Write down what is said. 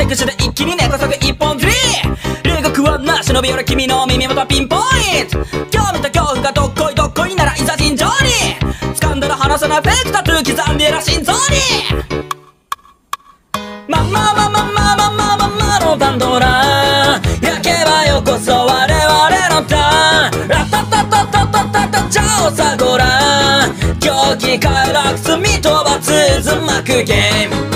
駆使で一気に根こそぎ一本釣り。龍が食わんな忍び寄る君の耳元ピンポイント。興味と恐怖がどっこいどっこいならいざ尋常に。掴んだら離さないフェイクタトゥー刻んでやら心臓に。マママママママママのパンドラ焼けばよこそ我々のターン。ラタタタタタタタチャオサゴラ狂気快楽罪と罰渦巻くゲーム。